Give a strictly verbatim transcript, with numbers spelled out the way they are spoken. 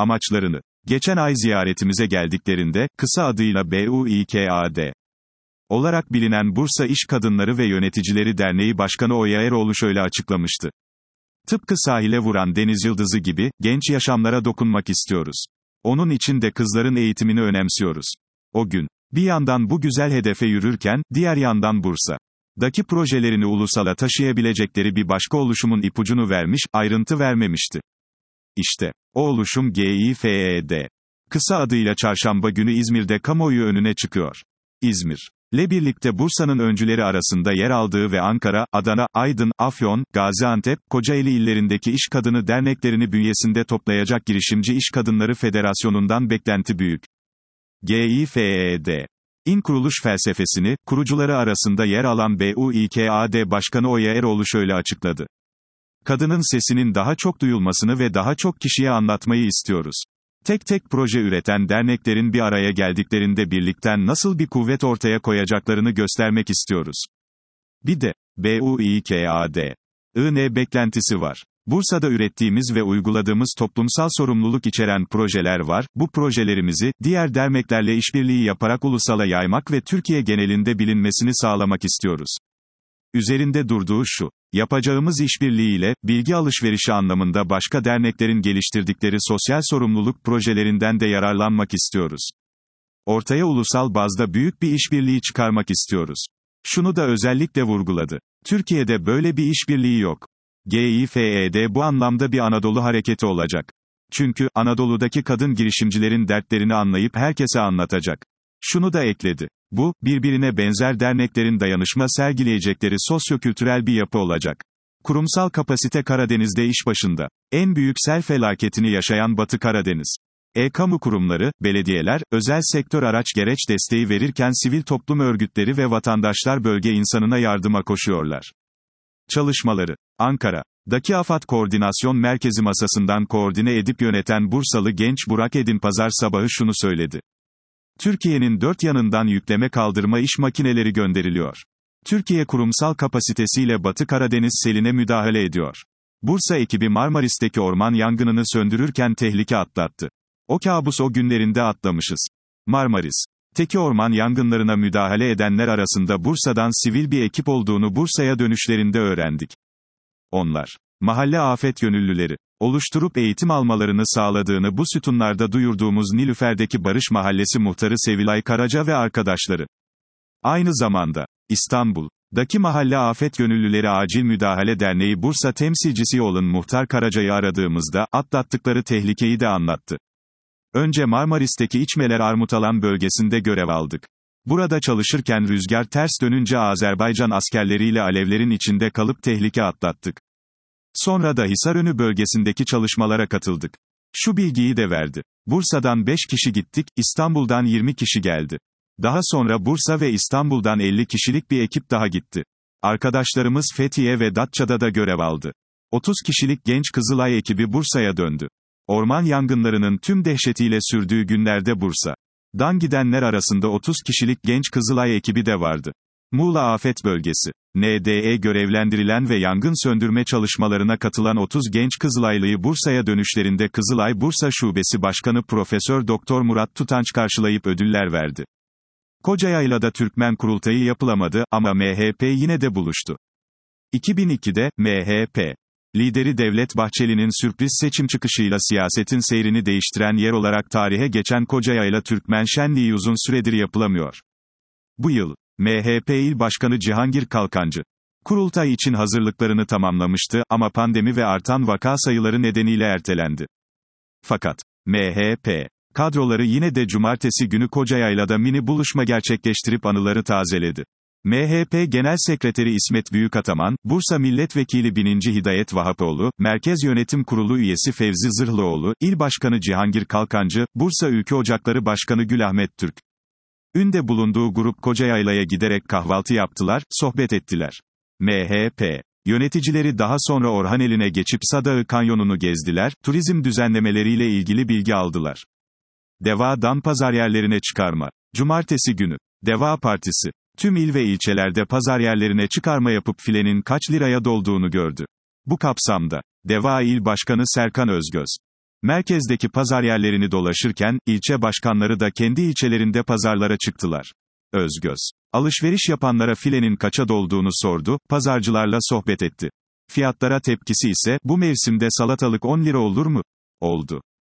amaçlarını. Geçen ay ziyaretimize geldiklerinde, kısa adıyla BUİKAD olarak bilinen Bursa İş Kadınları ve Yöneticileri Derneği Başkanı Oya Eroğlu şöyle açıklamıştı. Tıpkı sahile vuran deniz yıldızı gibi, genç yaşamlara dokunmak istiyoruz. Onun için de kızların eğitimini önemsiyoruz. O gün, bir yandan bu güzel hedefe yürürken, diğer yandan Bursa'daki projelerini ulusala taşıyabilecekleri bir başka oluşumun ipucunu vermiş, ayrıntı vermemişti. İşte, o oluşum GİFED. Kısa adıyla çarşamba günü İzmir'de kamuoyu önüne çıkıyor. İzmir ile birlikte Bursa'nın öncüleri arasında yer aldığı ve Ankara, Adana, Aydın, Afyon, Gaziantep, Kocaeli illerindeki iş kadını derneklerini bünyesinde toplayacak Girişimci İş Kadınları Federasyonu'ndan beklenti büyük. GİFED'in kuruluş felsefesini, kurucuları arasında yer alan BUİKAD Başkanı Oya Eroğlu şöyle açıkladı. Kadının sesinin daha çok duyulmasını ve daha çok kişiye anlatmayı istiyoruz. Tek tek proje üreten derneklerin bir araya geldiklerinde birlikten nasıl bir kuvvet ortaya koyacaklarını göstermek istiyoruz. Bir de, BUİKAD'ın beklentisi var. Bursa'da ürettiğimiz ve uyguladığımız toplumsal sorumluluk içeren projeler var, bu projelerimizi, diğer derneklerle işbirliği yaparak ulusala yaymak ve Türkiye genelinde bilinmesini sağlamak istiyoruz. Üzerinde durduğu şu, yapacağımız işbirliğiyle, bilgi alışverişi anlamında başka derneklerin geliştirdikleri sosyal sorumluluk projelerinden de yararlanmak istiyoruz. Ortaya ulusal bazda büyük bir işbirliği çıkarmak istiyoruz. Şunu da özellikle vurguladı. Türkiye'de böyle bir işbirliği yok. GİFED bu anlamda bir Anadolu hareketi olacak. Çünkü, Anadolu'daki kadın girişimcilerin dertlerini anlayıp herkese anlatacak. Şunu da ekledi. Bu, birbirine benzer derneklerin dayanışma sergileyecekleri sosyokültürel bir yapı olacak. Kurumsal kapasite Karadeniz'de iş başında. En büyük sel felaketini yaşayan Batı Karadeniz. E-kamu kurumları, belediyeler, özel sektör araç gereç desteği verirken sivil toplum örgütleri ve vatandaşlar bölge insanına yardıma koşuyorlar. Çalışmaları. Ankara'daki AFAD Koordinasyon Merkezi masasından koordine edip yöneten Bursalı genç Burak Edin pazar sabahı şunu söyledi. Türkiye'nin dört yanından yükleme kaldırma iş makineleri gönderiliyor. Türkiye kurumsal kapasitesiyle Batı Karadeniz seline müdahale ediyor. Bursa ekibi Marmaris'teki orman yangınını söndürürken tehlike atlattı. O kabus o günlerinde atlamışız. Marmaris'teki orman yangınlarına müdahale edenler arasında Bursa'dan sivil bir ekip olduğunu Bursa'ya dönüşlerinde öğrendik. Onlar, mahalle afet gönüllüleri oluşturup eğitim almalarını sağladığını bu sütunlarda duyurduğumuz Nilüfer'deki Barış Mahallesi muhtarı Sevilay Karaca ve arkadaşları. Aynı zamanda, İstanbul'daki Mahalle Afet Gönüllüleri Acil Müdahale Derneği Bursa temsilcisi olan Muhtar Karaca'yı aradığımızda, atlattıkları tehlikeyi de anlattı. Önce Marmaris'teki İçmeler Armutalan bölgesinde görev aldık. Burada çalışırken rüzgar ters dönünce Azerbaycan askerleriyle alevlerin içinde kalıp tehlike atlattık. Sonra da Hisarönü bölgesindeki çalışmalara katıldık. Şu bilgiyi de verdi. Bursa'dan beş kişi gittik, İstanbul'dan yirmi kişi geldi. Daha sonra Bursa ve İstanbul'dan elli kişilik bir ekip daha gitti. Arkadaşlarımız Fethiye ve Datça'da da görev aldı. otuz kişilik genç Kızılay ekibi Bursa'ya döndü. Orman yangınlarının tüm dehşetiyle sürdüğü günlerde Bursa'dan gidenler arasında otuz kişilik genç Kızılay ekibi de vardı. Muğla Afet Bölgesi, N D E görevlendirilen ve yangın söndürme çalışmalarına katılan otuz genç Kızılaylıyı Bursa'ya dönüşlerinde Kızılay Bursa Şubesi Başkanı Profesör Doktor Murat Tutanç karşılayıp ödüller verdi. Kocayayla'da Türkmen kurultayı yapılamadı ama M H P yine de buluştu. iki bin ikide, M H P lideri Devlet Bahçeli'nin sürpriz seçim çıkışıyla siyasetin seyrini değiştiren yer olarak tarihe geçen Kocayayla Türkmen Şenliği uzun süredir yapılamıyor. Bu yıl, M H P İl Başkanı Cihangir Kalkancı, kurultay için hazırlıklarını tamamlamıştı ama pandemi ve artan vaka sayıları nedeniyle ertelendi. Fakat, M H P kadroları yine de cumartesi günü Kocayayla'da mini buluşma gerçekleştirip anıları tazeledi. M H P Genel Sekreteri İsmet Büyükataman, Bursa Milletvekili bininci Hidayet Vahapoğlu, Merkez Yönetim Kurulu üyesi Fevzi Zırhlıoğlu, İl Başkanı Cihangir Kalkancı, Bursa Ülke Ocakları Başkanı Gülahmet Türk Ünde bulunduğu grup Kocayayla'ya giderek kahvaltı yaptılar, sohbet ettiler. M H P yöneticileri daha sonra Orhaneli'ne geçip Sadağı Kanyonu'nu gezdiler, turizm düzenlemeleriyle ilgili bilgi aldılar. Deva'dan pazaryerlerine çıkarma. Cumartesi günü, Deva Partisi, tüm il ve ilçelerde pazaryerlerine çıkarma yapıp filenin kaç liraya dolduğunu gördü. Bu kapsamda, Deva İl Başkanı Serkan Özgöz, Merkezdeki pazar yerlerini dolaşırken, ilçe başkanları da kendi ilçelerinde pazarlara çıktılar. Özgöz. Alışveriş yapanlara filenin kaça dolduğunu sordu, pazarcılarla sohbet etti. Fiyatlara tepkisi ise, bu mevsimde salatalık on lira olur mu? Oldu.